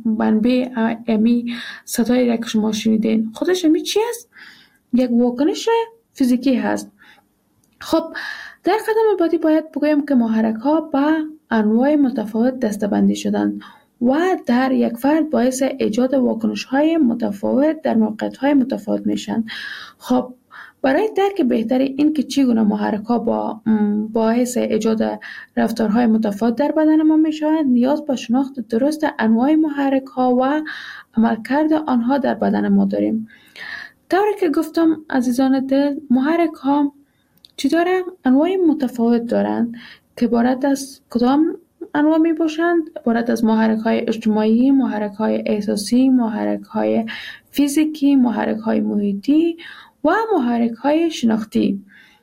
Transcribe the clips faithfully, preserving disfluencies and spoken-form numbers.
منبع امی صدایی را که شما شنیدین خودش امی چی است؟ یک واکنش فیزیکی هست. خب در قدم بعدی باید بگویم که محرک ها به انواع متفاوت دسته‌بندی شدند و در یک فرد باعث ایجاد واکنش های متفاوت در موقعیت های متفاوت میشن. خب برای درک بهتر این که چگونه محرک ها با باعث ایجاد رفتارهای متفاوت در بدن ما میشوند نیاز به شناخت درست انواع محرک ها و عملکرد آنها در بدن ما داریم. طوری که گفتم عزیزان دل، محرک ها چی دارن؟ انواع متفاوت دارند که عبارت از کدام انواع می باشند؟ عبارت از محرک های اجتماعی، محرک های احساسی، محرک های فیزیکی، محرک های محیطی و محرک های شناختی.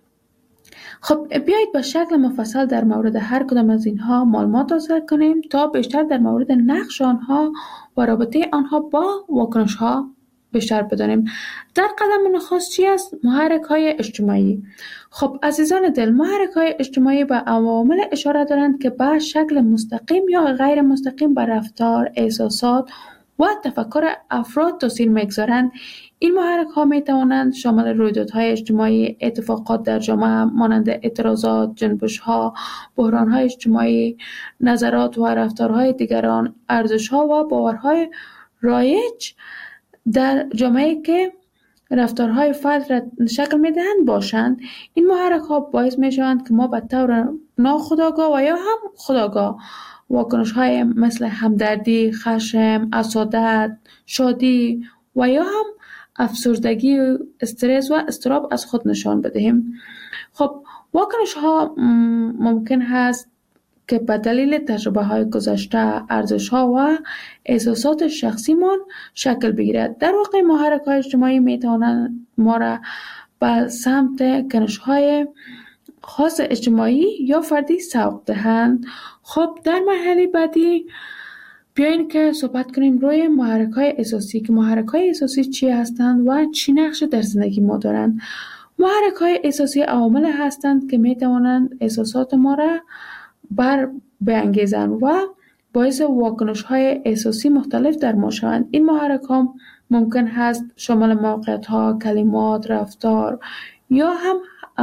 خب بیایید به شکل مفصل در مورد هر کدام از اینها معلومات حاصل کنیم تا بیشتر در مورد نقش آنها و رابطه آنها با واکنش ها بیشتر بدانیم. در قدم نخست چی است؟ محرک های اجتماعی. خب عزیزان دل، محرک های اجتماعی به عوامل اشاره دارند که به شکل مستقیم یا غیر مستقیم بر رفتار، احساسات و تفکر افراد تاثیر میگذارند. این محرک ها می توانند شامل رویدادهای اجتماعی، اتفاقات در جامعه مانند اعتراضات، جنبش ها، بحران های اجتماعی، نظرات و رفتارهای دیگران، ارزش ها و باورهای رایج در جامعه که رفتارهای فرد را شکل میدهند باشند. این محرک ها باعث می شوند که ما به طور ناخودآگاه و یا هم خودآگاه واکنش های مثل همدردی، خشم، حسادت، شادی و یا هم افسردگی، استرس و اضطراب از خود نشان بدهیم. خب واکنش ها ممکن هست که به دلیل تجربه های گذشته، ارزش ها و احساسات شخصی من شکل بگیرد. در واقع محرک های اجتماعی می توانند ما را به سمت کنش های خاص اجتماعی یا فردی سوق دهند. خب در مرحله بعدی بیاین که صحبت کنیم روی محرک های احساسی که محرک های احساسی چی هستند و چی نقش در زندگی ما دارند. محرک های احساسی عوامل هستند که می توانند احساسات ما را بر بانگیزند و باعث واکنش های احساسی مختلف در ما شوند. این محرک ها ممکن هست شامل موقعیت ها، کلمات، رفتار یا هم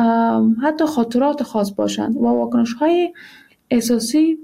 حتی خاطرات خاص باشند و واکنش های احساسی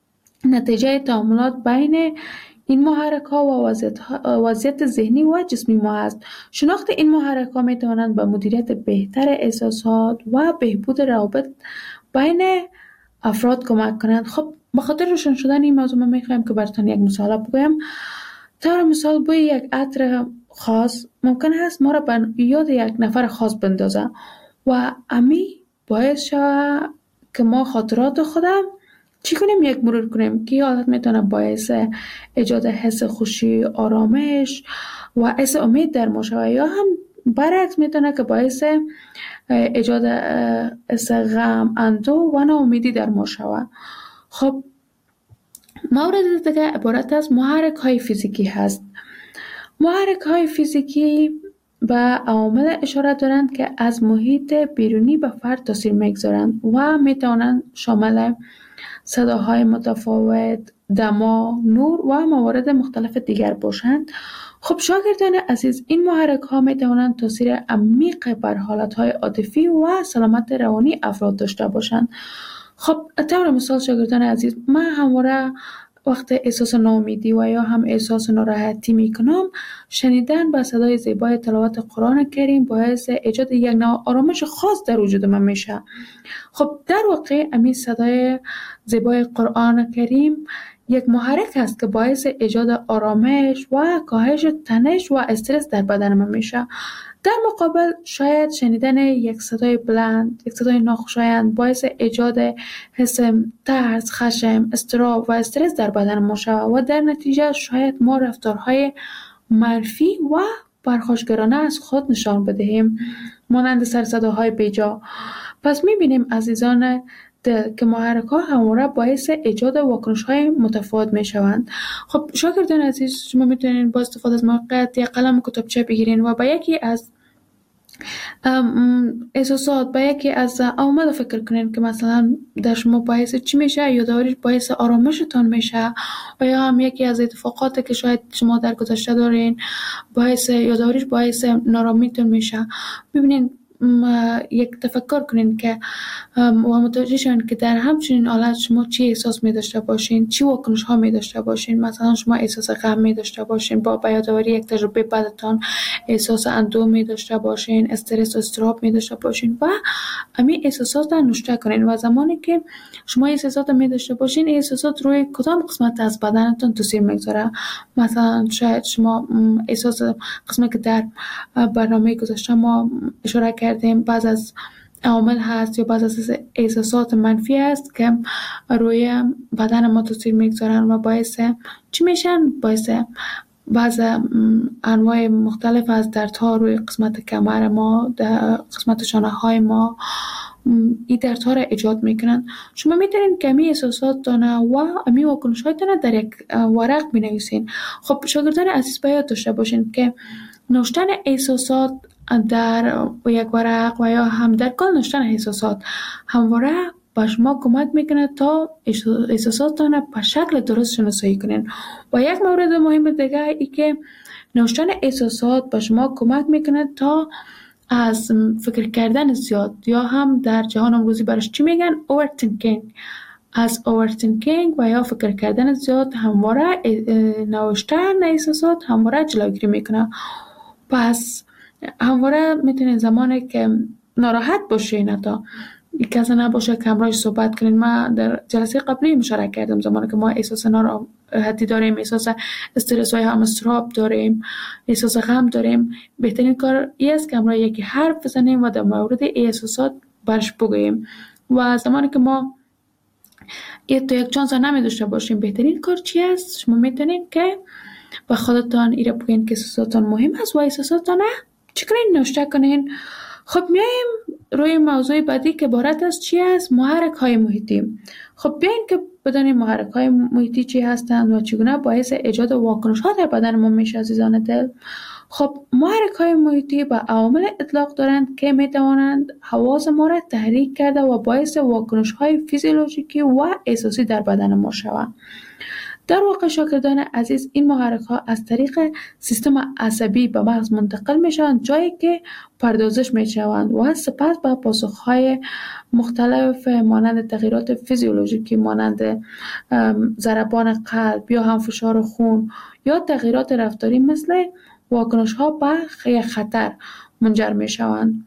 نتیجه تعاملات بین این محرک ها و وضعیت ذهنی و جسمی ما است. شناخت این محرک ها می توانند به مدیریت بهتر احساسات و بهبود روابط بین افراد کمک کنند. خب به خاطر روشن شدن این موضوع من میخوایم که براتون یک مثال بگویم. طور مثال بوی یک عطر خاص ممکن است ما را به یاد یک نفر خاص بندازه و امی باعث شود که ما خاطرات خودم چی کنیم؟ یک مرور کنیم که حالت میتونه باعث ایجاد حس خوشی، آرامش و حس امید در ما شود یا هم برعکس میتونه که باعث ایجاد حس غم، اندوه و ناامیدی در ما شود. خب مورد دیگه عبارت از محرک های فیزیکی هست. محرک های فیزیکی به عوامل اشاره دارند که از محیط بیرونی به فرد تاثیر میگذارند و میتوانند شامل صداهای متفاوت، دما، نور و موارد مختلف دیگر باشند. خب شاگردان عزیز، این محرک ها می توانند تاثیر عمیق بر حالت های عاطفی و سلامت روانی افراد داشته باشند. خب طور مثال شاگردان عزیز، من همواره وقت احساس ناامیدی و یا هم احساس ناراحتی می کنم، شنیدن با صدای زیبای تلاوت قرآن کریم باعث ایجاد یک نوع آرامش خاص در وجود من میشه. خب در واقع همین صدای زیبای قرآن کریم یک محرک است که باعث ایجاد آرامش و کاهش تنش و استرس در بدن من میشه. در مقابل شاید شنیدن یک صدای بلند، یک صدای ناخوشایند باعث ایجاد حس ترس، خشم، اضطراب و استرس در بدن ما شود و در نتیجه شاید ما رفتارهای منفی و پرخاشگرانه از خود نشان بدهیم مانند سرصداهای بیجا. پس میبینیم عزیزان دل که محرک ها همواره باعث ایجاد واکنش های متفاوت می شوند. خب شاگردان عزیز، شما میتونین با استفاده از موقعیت یا قلم و کتابچه بگیرین و با یکی از ام، احساسات با یکی از عوامل فکر کنین که مثلا در شما باعث چی میشه، یادآوریش باعث آرامشتان میشه و یا هم یکی از اتفاقاتی که شاید شما در گذشته دارین باعث یادآوریش باعث نارامیتون میشه. ببینین م، یک تفکر کنین که ام، و متوجه شوین که در همچنین حالت شما چی احساس می داشته باشین، چی واکنش ها می داشته باشین. مثلا شما احساس غم می داشته باشین، با به یادآوری یک تجربه بدتان احساس اندوه می داشته باشین، استرس و اضطراب می داشته باشین و امی احساسات را نوشته کنین. و زمانی که شما احساسات می داشته باشین، این احساسات روی کدام قسمت از بدنتون تاثیر میگذاره. مثلا شاید شما م، احساس قسمتی که در اه، برنامه گذاشته ما اشاره کردیم بعض از عامل هست یا بعض از احساسات منفی هست که روی بدن ما تاثیر میگذارن و باعث چی میشن؟ باعث بعض انواع مختلف از دردها روی قسمت کمر ما، در قسمت شانه های ما این دردها را ایجاد میکنن. شما میتونین که امی احساسات دانه و امی واکنش های دانه در یک ورق بنویسین. خب شاگردان عزیز باید داشته باشین که نوشتن احساسات در یک ورق و یا هم در کل نوشتن احساسات همواره به شما کمک میکنه تا احساساتتان به شکل درست شناسایی کنین. و یک مورد مهم دیگه ای که نوشتن احساسات به شما کمک میکنه تا از فکر کردن زیاد یا هم در جهان امروزی برش چی میگن overthinking، از overthinking و یا فکر کردن زیاد همواره نوشتن احساسات همواره جلوگیری میکنه. پس همواره میتونین زمانی که ناراحت باشین حتی یک کسی نباشه که همراهش صحبت کنین. ما در جلسه قبلی مشارکت کردم زمانی که ما احساس ناراحتی داریم، احساس استرس و یا هم اضطراب داریم، احساس غم داریم، بهترین کار این است که همراه یکی حرف بزنیم و در مورد احساسات برش بگوییم. و زمانی که ما یک تو یک چانس نمی داشته باشیم بهترین کار چی است؟ شما میتونین که با خودتان ایره بگین که احساساتتان مهم است و احساساتتان چی کنین؟ نوشته کنین. خب میایم روی موضوع بعدی که عبارت از چی است؟ محرک های محیطی. خب بیاین که بدانیم محرک های محیطی چی هستند و چگونه باعث ایجاد واکنش ها در بدن ما میشه عزیزان دل. خب محرک های محیطی به عوامل اطلاق دارند که میتوانند حواس ما را تحریک کرده و باعث واکنش های فیزیولوژیکی و احساسی در بدن ما شوند. در واقع شاگردان عزیز این محرک ها از طریق سیستم عصبی به مغز منتقل می شوند، جایی که پردازش می شوند و سپس به پاسخ های مختلف مانند تغییرات فیزیولوژیکی مانند ضربان قلب یا هم فشار خون یا تغییرات رفتاری مثل واکنش ها به خطر منجر می شوند.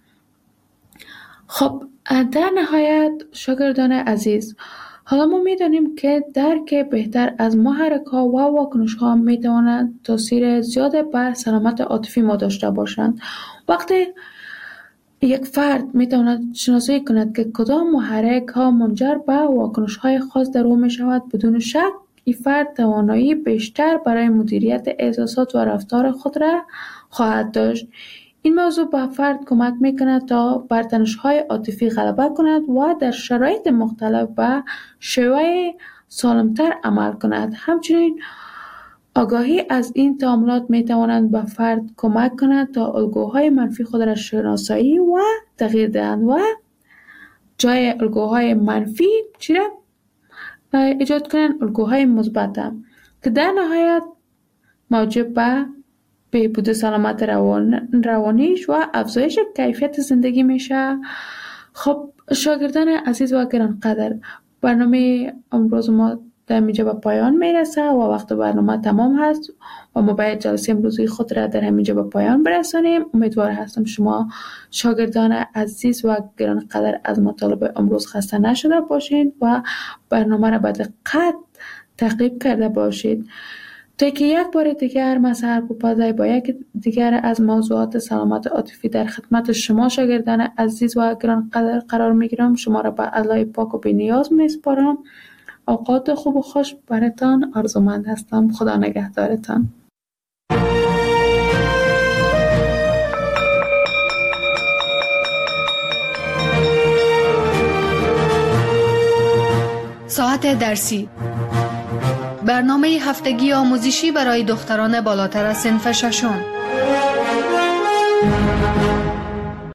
خب در نهایت شاگردان عزیز، حالا ما می‌دانیم که درک بهتر از محرک ها و واکنش ها می‌تواند تاثیر زیاد بر سلامت عاطفی ما داشته باشند. وقتی یک فرد می‌تواند شناسایی کند که کدام محرک ها منجر به واکنش های خاص در او می‌شود، بدون شک این فرد توانایی بیشتر برای مدیریت احساسات و رفتار خود را خواهد داشت. این موضوع به فرد کمک میکند تا بر تنش‌های عاطفی غلبه کند و در شرایط مختلف به شیوه سالمتر عمل کند. همچنین آگاهی از این تعاملات میتواند به فرد کمک کند تا الگوهای منفی خود را شناسایی و تغییر دهند و جای الگوهای منفی چی را ایجاد کنند؟ الگوهای مثبت که در نهایت موجب به بهبود سلامت روان روانیش و افزایش کیفیت زندگی میشه. خب شاگردان عزیز و گرانقدر، برنامه امروز ما در اینجا به پایان میرسه و وقت برنامه تمام هست و ما باید جلسه امروزی خود را در همینجا به پایان برسانیم. امیدوار هستم شما شاگردان عزیز و گرانقدر از مطالب امروز خسته نشده باشید و برنامه را به دقت تعقیب کرده باشید تا که یک بار دیگر من سرپوپازی با یک دیگر از موضوعات سلامت عاطفی در خدمت شما شاگردان عزیز و گرانقدر قرار میگیرم. شما را به الله پاک و بی‌نیاز میسپارم. اوقات خوب و خوش براتان آرزومند هستم. خدا نگهدارتان. ساعت درسی، برنامه هفتگی آموزشی برای دختران بالاتر از صنف ششم.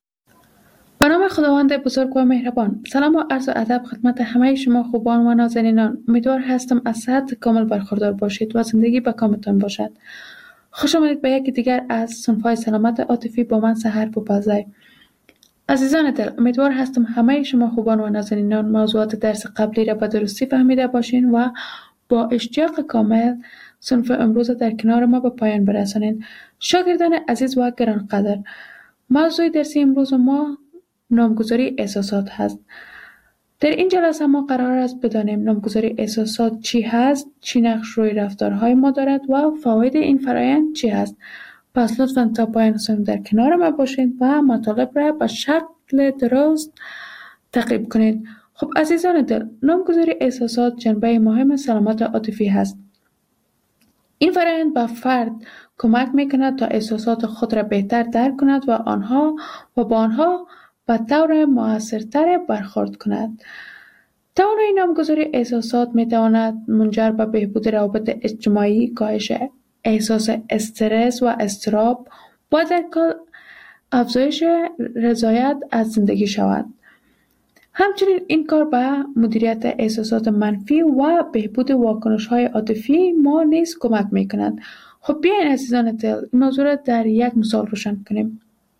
خداوند بزرگ و مهربان، سلام و عرض و ادب خدمت همه شما خوبان و نازنینان. امیدوار هستم از صحت کامل برخوردار باشید و زندگی به کامتان باشد. خوش آمدید به یکی دیگر از صنف‌های سلامت عاطفی با من سحر بوپزی. عزیزان دل، امیدوار هستم همه شما خوبان و نازنینان موضوعات درس قبلی را به درستی فهمیده باشین و با اشتیاق کامل صنف امروز در کنار ما به پایان برسانید. شاگردان عزیز و گرانقدر، موضوع درسی امروز ما نامگذاری احساسات هست. در این جلسه ما قرار است بدانیم نامگذاری احساسات چی هست، چی نقش روی رفتارهای ما دارد و فواید این فرایند چی هست. پس لطفاً تا پایان صنف در کنار ما باشید و مطالب را به شکل درست تعقیب کنید. خب عزیزان دل، نامگذاری احساسات جنبه مهم سلامت عاطفی هست. این فرآیند به فرد کمک میکند تا احساسات خود را بهتر درک کند و آنها و با آنها به طور مؤثرتر برخورد کند. توانایی نامگذاری احساسات میتواند منجر به بهبود روابط اجتماعی، کاهش احساس استرس و اضطراب و در کل افزایش رضایت از زندگی شود. همچنین این کار به مدیریت احساسات منفی و بهبود واکنش‌های عاطفی ما نیز کمک می‌کند. خب بیاین عزیزان دل این موضوع را در یک مثال روشن کنیم.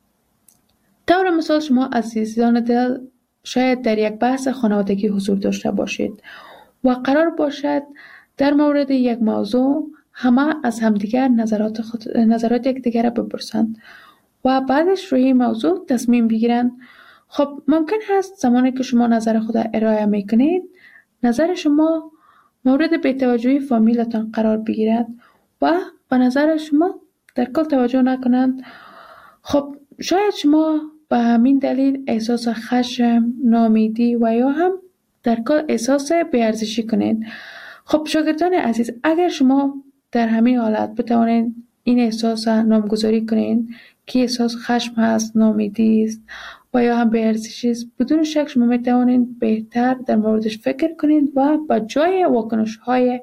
طور مثال شما عزیزان دل شاید در یک بحث خانوادگی حضور داشته باشید و قرار باشد در مورد یک موضوع همه از همدیگر نظرات خود نظرات یکدیگر را بپرسند و بعدش روی این موضوع تصمیم بگیرند. خب ممکن هست زمانی که شما نظر خود ارائه میکنید نظر شما مورد بی‌توجهی فامیلتان قرار بگیرد و به نظر شما در کل توجه نکنند. خب شاید شما به همین دلیل احساس خشم، ناامیدی و یا هم در کل احساس بی‌ارزشی کنید. خب شاگردان عزیز، اگر شما در همین حالت بتوانید این احساس نامگذاری کنید که احساس خشم هست، ناامیدی است و یا هم بی‌ارزشی است، بدون شک شما میتوانید بهتر در موردش فکر کنید و با جای واکنش‌های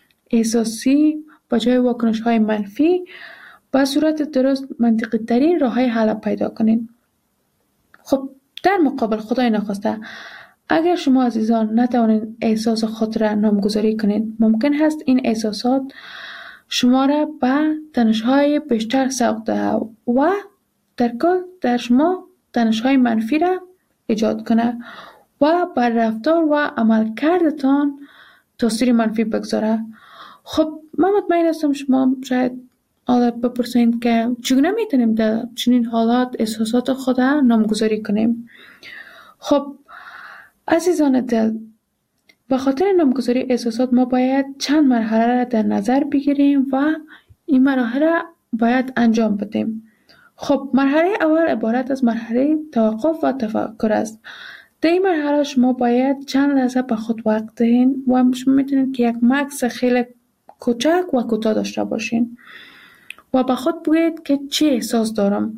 احساسی، با جای واکنش‌های منفی با صورت درست منطقی ترین راه‌های حل پیدا کنید. خب در مقابل خدای نخواسته اگر شما عزیزان نتوانید احساس خود را نامگذاری کنید، ممکن هست این احساسات شما را به تنش‌های بیشتر سوق دهد و در کل در شما تنش‌های منفی را ایجاد کنه و بر رفتار و عملکردتان تاثیر منفی بگذاره. خب من مطمئن هستم شما شاید حالت بپرسید که چگونه میتونیم در چنین حالات احساسات خود را نامگذاری کنیم. خب عزیزان دل، به خاطر نامگذاری احساسات ما باید چند مرحله را در نظر بگیریم و این مراحل را باید انجام بدیم. خب مرحله اول عبارت از مرحله توقف و تفکر است. در این مرحله شما باید چند لحظه به خود وقت دهید و شما میتونید که یک مکث خیلی کوچک و کوتاه داشته باشین و به خود بگویید که چی احساس دارم.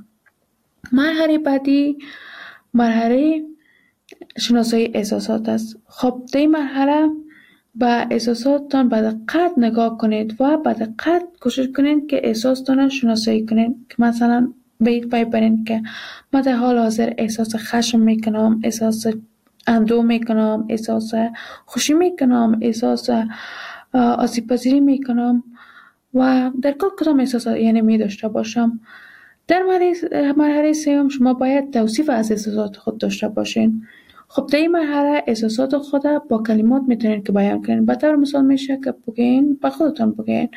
مرحله بعدی مرحله شناسایی احساسات است. خب در این مرحله به احساساتتان به دقت نگاه کنید و به دقت کوشش کنید که احساساتتان را شناسایی کنید. که مثلا بگید پای برین که من در حال حاضر احساس خشم میکنم، احساس اندوه میکنم، احساس خوشی میکنم، احساس آسیب پذیری میکنم و در کل کدام احساسات یعنی می داشته باشم. در مرحله سوم شما باید توصیف از احساسات خود داشته باشین. خب در این مرحله احساسات خود با کلمات میتونید که بیان کنین. به طور مثال میشه که بگین، به خودتان بگین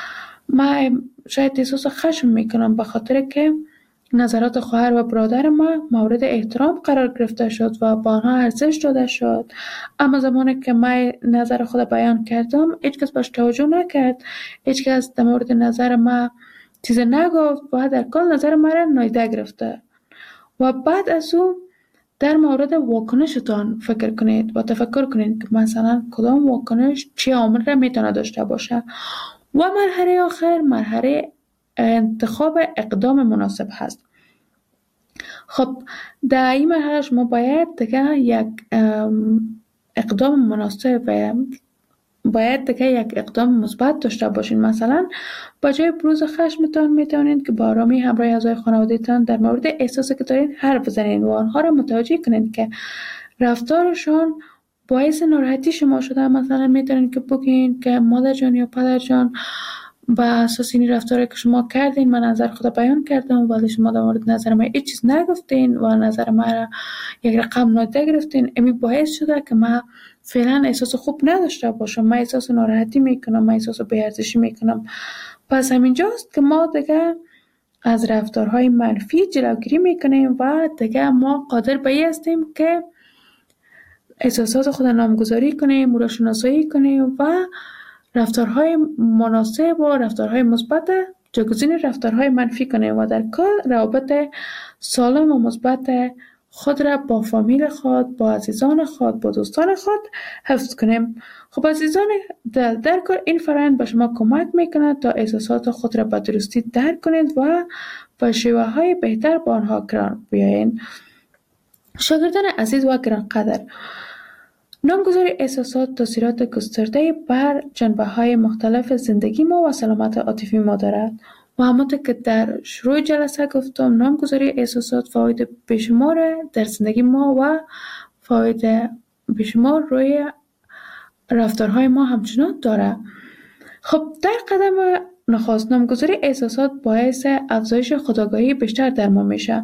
من شاید احساس خشم میکنم به خاطر که نظرات خواهر و برادر ما مورد احترام قرار گرفته شد و با آنها ارزش داده شد، اما زمانی که من نظر خود بیان کردم هیچ کس بهش توجه نکرد، هیچ کس در مورد نظر ما چیز نگفت و در کل نظر ما را نادیده گرفته. و بعد از اون در مورد واکنشتان فکر کنید و تفکر کنید که مثلا کدام واکنش چه عامل را میتونه داشته باشه. و مرحله آخر مرحله انتخاب اقدام مناسب هست. خب در این مرحله شما باید دیگه یک اقدام مناسب و باید دیگه یک اقدام مثبت داشته باشین. مثلا با جای بروز خشمتان میتونید که با آرامی همراه اعضای خانواده‌تان در مورد احساسی که دارین حرف بزنین و آنها را متوجه کنید که رفتارشان باعث ناراحتی شما شده. مثلا میتونید که بگین که مادر جان یا پدر جان، با اساس این رفتاری که شما کردین من نظر خود بیان کردم ولی شما در مورد نظر من هیچ چیز نگفتین و نظر من را یک رقم نادیده گرفتین. امی باعث شده که من فعلا احساس خوب نداشته باشم، من احساس ناراحتی میکنم، من احساس بی‌ارزشی میکنم. پس همینجاست که ما دیگه از رفتارهای منفی جلوگیری میکنیم و دیگه ما قادر به این هستیم که احساسات خود نامگذاری کنیم، او را شناسایی کنیم و رفتارهای مناسب و رفتارهای مثبت جایگزین رفتارهای منفی کنیم و در کل روابط سالم و مثبت خود را با فامیل خود، با عزیزان خود، با دوستان خود حفظ کنیم. خب عزیزان، در در کل این فرآیند به شما کمک میکنه تا احساسات خود را به درستی درک کنید و با شیوه های بهتر با آنها کنار بیایید. شاگردان عزیز و گرانقدر، نامگذاری احساسات تاثیرات گسترده بر جنبه‌های مختلف زندگی ما و سلامت عاطفی ما دارد و همانطور که در شروع جلسه گفتم، نامگذاری احساسات فواید بیشمار در زندگی ما و فواید بیشمار روی رفتارهای ما همچنان دارد. خب در قدم نخست، نامگذاری احساسات باعث افزایش خودآگاهی بیشتر در ما میشه.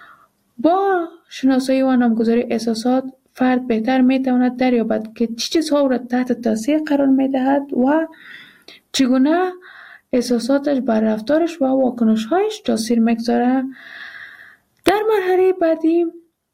با شناسایی و نامگذاری احساسات فرد بهتر میتواند دریابد که چه چیزها را تحت تاثیر قرار میدهد و چگونه احساساتش بر رفتارش و واکنش‌هایش تاثیر میگذارد. در مرحله بعدی،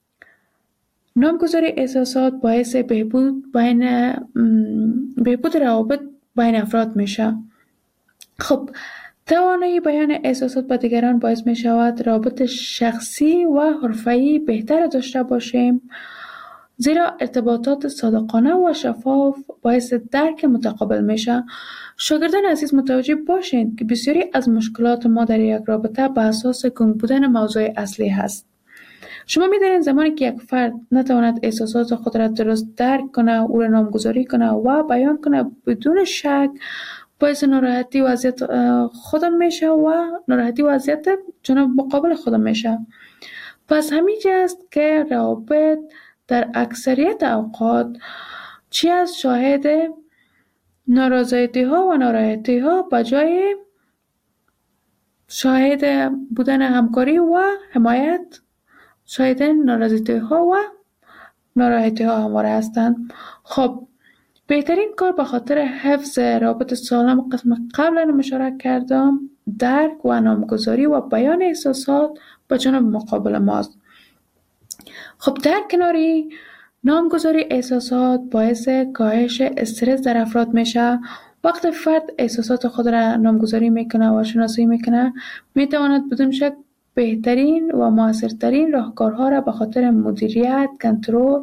نامگذاری احساسات باعث بهبود بین بهبود روابط بین افراد میشه. خب توانایی بیان احساسات با دیگران باعث می شود روابط شخصی و حرفه‌ای بهتر داشته باشیم، زیرا ارتباطات صادقانه و شفاف باعث درک متقابل میشه. شاگردان عزیز متوجه باشید که بسیاری از مشکلات ما در یک رابطه به اساس گنگ بودن موضوع اصلی هست. شما می‌دانید زمانی که یک فرد نتواند احساسات خود را درست درک کنه، او را نامگذاری کنه و بیان کنه، بدون شک باعث ناراحتی و اذیت خودم میشه و ناراحتی و اذیت جناب مقابل خودم میشه. پس همینجا است که روابط در اکثریت اوقات چی از شاهد نارضایتی ها و ناراحتی ها به جای شاهد بودن همکاری و حمایت شاهد نارضایتی ها و ناراحتی ها همواره هستند. خب بهترین کار به خاطر حفظ رابط سالم قسم قبلا اشاره کردم درک و نامگذاری و بیان احساسات به جانب مقابل ماست. خب در کناری نامگذاری احساسات باعث کاهش استرس در افراد میشه. وقتی فرد احساسات خود را نامگذاری میکنه و شناسایی میکنه، میتواند بدون شک بهترین و موثرترین راهکارها را به خاطر مدیریت، کنترل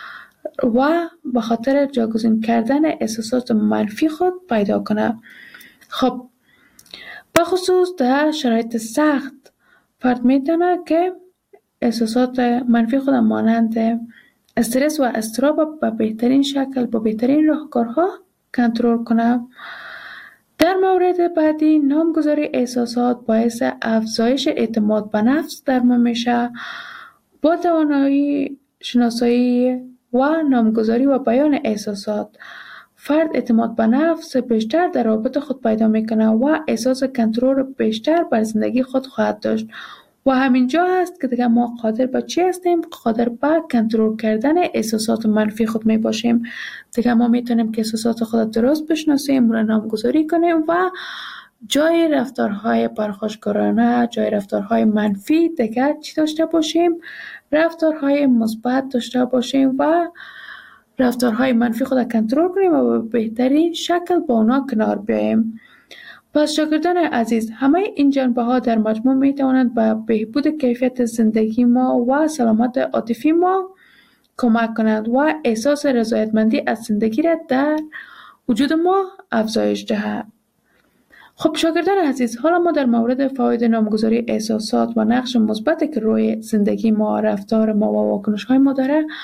و به خاطر جایگزین کردن احساسات منفی خود پیدا کنه. خب به خصوص در شرایط سخت، فرد میتونه که احساسات منفی خود مانند استرس و اضطراب به بهترین شکل با بهترین راهکارها کنترل کنه. در مورد بعدی، نامگذاری احساسات باعث افزایش اعتماد به نفس در ما میشه. با توانایی شناسایی و نامگذاری و بیان احساسات، فرد اعتماد به نفس بیشتر در رابط خود پیدا میکنه و احساس کنترل بیشتر بر زندگی خود خواهد داشت. و همینجا هست که دیگه ما قادر به چی هستیم؟ قادر به کنترل کردن احساسات منفی خود می باشیم. دیگه ما میتونیم که احساسات خود درست بشناسیم، اون نامگذاری کنیم و جای رفتارهای پرخاشگرانه، جای رفتارهای منفی دیگه چی داشته باشیم؟ رفتارهای مثبت داشته باشیم و رفتارهای منفی خود کنترل کنیم و به بهترین شکل با اونا کنار بیاییم. پس شاگردان عزیز، همه این جنبه ها در مجموع می توانند به بهبود کیفیت زندگی ما و سلامت عاطفی ما کمک کنند و احساس رضایتمندی از زندگی را در وجود ما افزایش دهد. خب شاگردان عزیز، حالا ما در مورد فواید نامگذاری احساسات و نقش مثبتی که روی زندگی ما، رفتار ما و واکنش های ما داره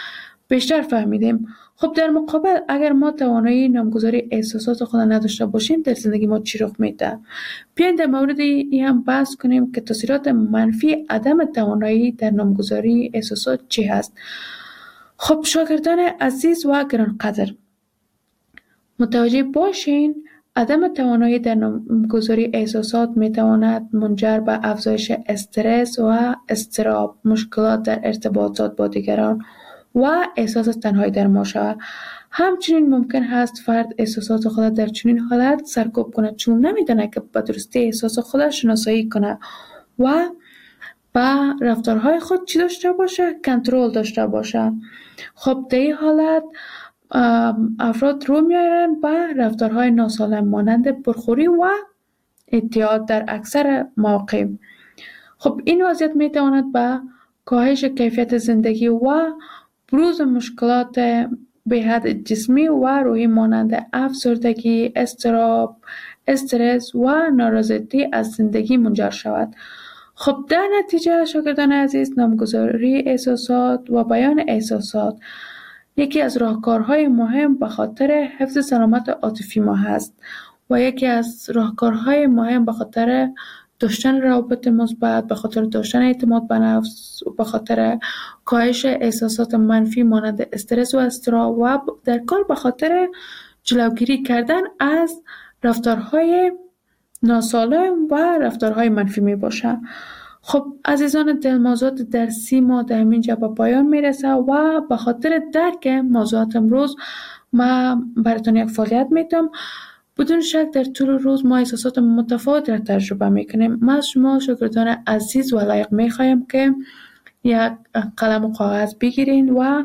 بیشتر فهمیدیم. خب در مقابل اگر ما توانایی نامگذاری احساسات خود نداشته باشیم در زندگی ما چی رخ میده؟ بیاین در مورد این هم بحث کنیم که تاثیرات منفی عدم توانایی در نامگذاری احساسات چی هست. خب شاگردان عزیز و گرانقدر، متوجه باشین عدم توانایی در نامگذاری احساسات میتواند منجر به افزایش استرس و اضطراب، مشکلات در ارتباطات با دیگران و احساس تنهایی در ما شود. همچنین ممکن هست فرد احساسات خود در چنین حالت سرکوب کند چون نمیداند که به درستی احساس خود شناسایی کنه و با رفتارهای خود چی داشته باشه؟ کنترل داشته باشه. خب در این حالت افراد رو میارن به رفتارهای ناسالم مانند پرخوری و اعتیاد در اکثر مواقع. خب این وضعیت میتواند به کاهش کیفیت زندگی و بروز مشکلات به حد جسمی و روحی مانند افسردگی، اضطراب، استرس و نارضایتی از زندگی منجر شود. خب در نتیجه شاگردان عزیز، نامگذاری احساسات و بیان احساسات یکی از راهکارهای مهم به خاطر حفظ سلامت عاطفی ما هست و یکی از راهکارهای مهم به خاطر داشتن روابط مثبت، به خاطر داشتن اعتماد به نفس، به خاطر کاهش احساسات منفی مانند استرس و اضطراب و در کل به خاطر جلوگیری کردن از رفتارهای ناسالم و رفتارهای منفی می باشه. خب عزیزان دل، موضوعات درسی ما در همینجا به پایان میرسه و به خاطر درک موضوعات امروز ما براتون یک فعالیت میتونم. بدون شک در طول روز ما احساسات متفاوت را تجربه میکنیم. ما از شما شاگردان عزیز و لایق میخوایم که یک قلم و کاغذ بگیرین و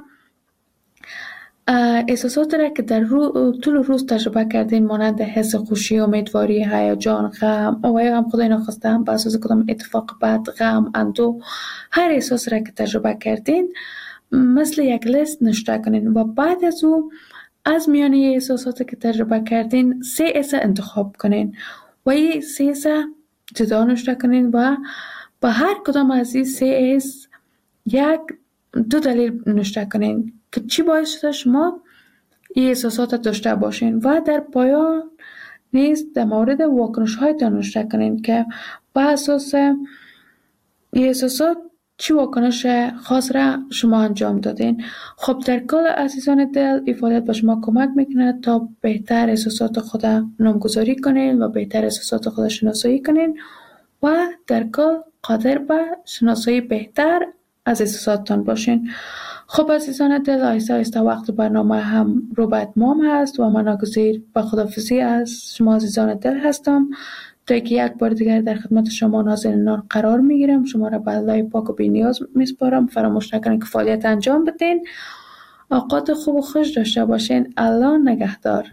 احساسات را که در رو طول روز تجربه کردین مانند حس خوشی، امیدواری، هیجان، غم و یا هم خدای ناخواسته هم به اساس کدام اتفاق بد، غم، اندوه، هر احساس را که تجربه کردین مثل یک لیست نوشته کنین و بعد از او از میان احساساتی که تجربه کردین سه اس انتخاب کنین و این سه اس جدا نوشته کنین و با هر کدام از این سه اس یک دو دلیل نوشته کنین که چی باعث شده شما این احساسات داشته باشین و در پایان نیز در مورد واکنش هایتان نوشته کنین که با اساس این احساسات چی واکنش خاص را شما انجام دادین. خب در کل عزیزان دل، این فعالیت به شما کمک میکنه تا بهتر احساسات خود نامگذاری کنین و بهتر احساسات خود شناسایی کنین و در کل قادر به شناسایی بهتر از احساساتتان باشین. خب عزیزان دل، آیسته آیسته وقت برنامه هم رو به اتمام هست و من ناگزیر به خداحافظی از شما عزیزان دل هستم تا که یک بار دیگر در خدمت شما نازنینان قرار میگیرم. شما را به الله پاک و بی‌نیاز میسپارم. فراموش نکنید که فعالیت انجام بدین. اوقات خوب و خوش داشته باشین. الله نگهدار.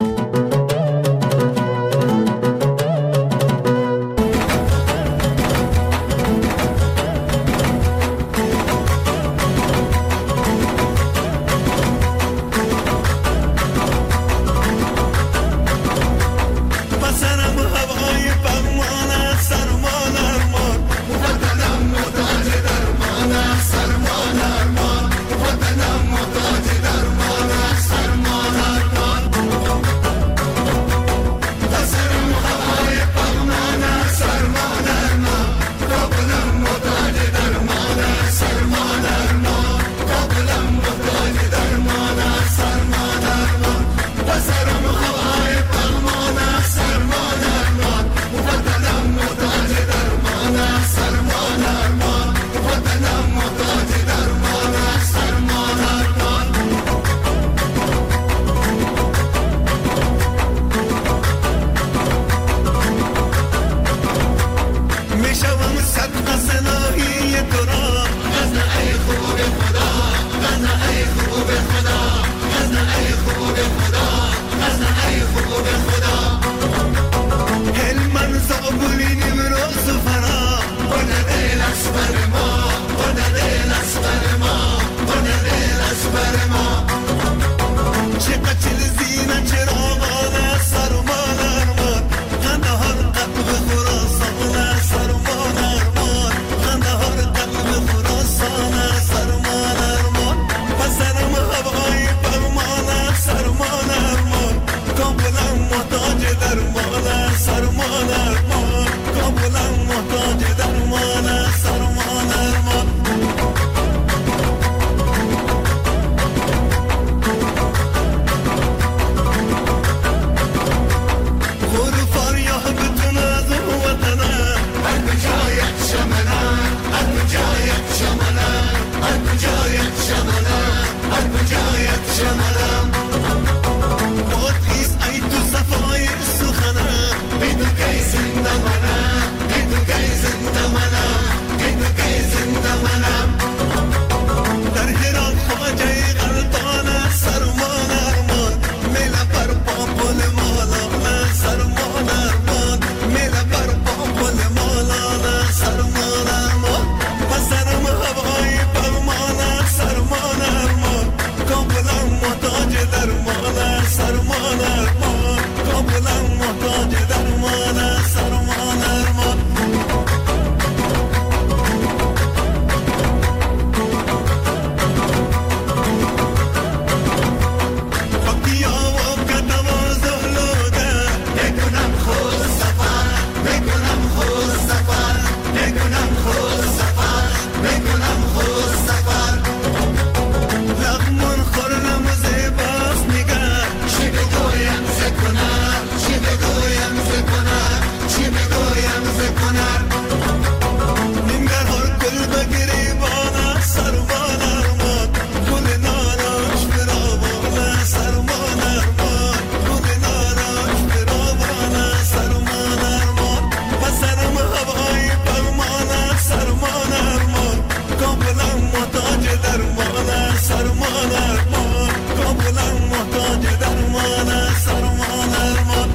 سرمانر نینگر هر گل بگیری بانا سرمانر مان گل ناراش براوانا سرمانر مان گل ناراش براوانا سرمانر مان بسرم هوای پرمانا سرمانر مان کاملم محتاج درمانا سرمانر مان کاملم محتاج درمانا سرمانر مان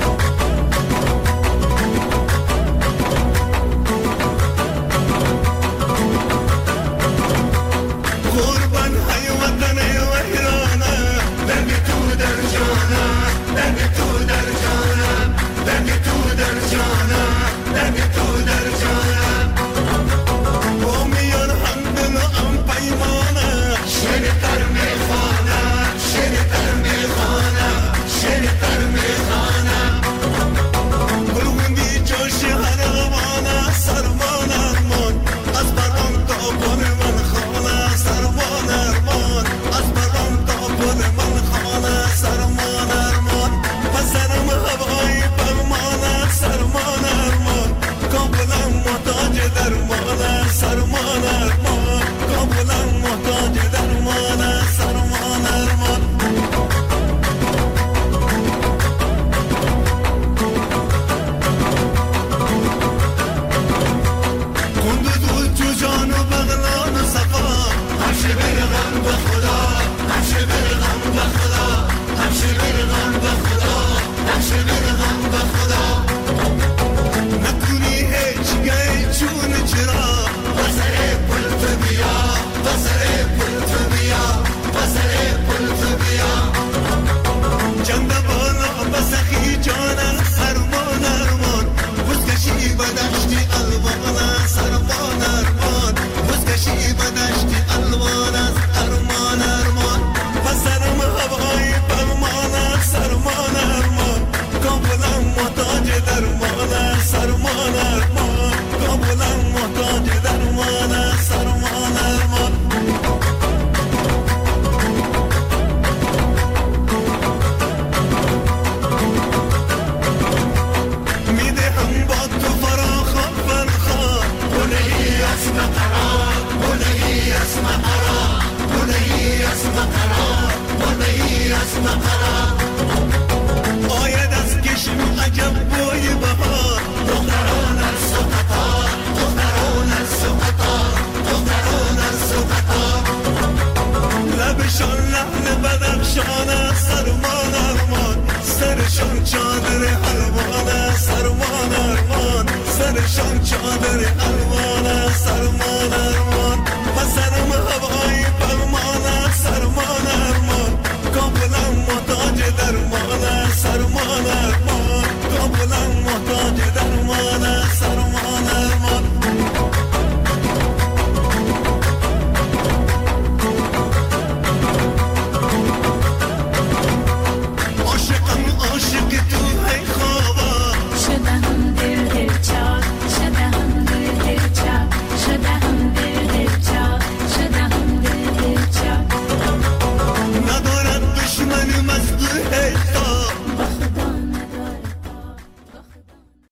قربان های وطن ویرانه درد تو در جانم درد تو در جانم درد تو در جانم درد تو در جانم با میان هم دل و هم پیمانه شعر تر میخوانم شعر تر میخوانم شعر تر میخوانم گلگون بی جوش هر روانه سرمانر مان از برام تا بر من خانه سرمانر مان از برام تا بر من خانه سرمانر مان پسرم هوای پرمانه سرمانر مان کاملم محتاج درمانه سرمانر مان کاملم محتاج درمانه سرمانر مان کندوز و جوجان و بغلان و صفا همشه برغم به خدا همشه برغم به خدا همشه برغم به خدا همشه برغم به خدا نکنی هیچ گه چون چرا بسر پل تو بیا بسر پل تو بیا بسر پل تو بیا جنب بالا بسخی جانم سرمانر مان بزکشی بدشتی الوانه سرمانر مان بزکشی بدشتی الوانه سرمانر مان پسرم هوای پرمانه سرمانر مان کاملم محتاج درمانه سرمانر مان کاملم محتاج درمانه سرمانر مان میدهم با تو فراخ و فرخا بلهی اسم قرار بلهی اسم قرار بلهی اسم قرار بلهی اسم قرار آید از کشم عجب بوی بهار دختران از سقطار دختران از سقطار دختران از سقطار لبشان لحن بدخشانه سرمانر مان سرشان چادر الوانه سرمانر مان سرشان چادر الوانه سرمانر مان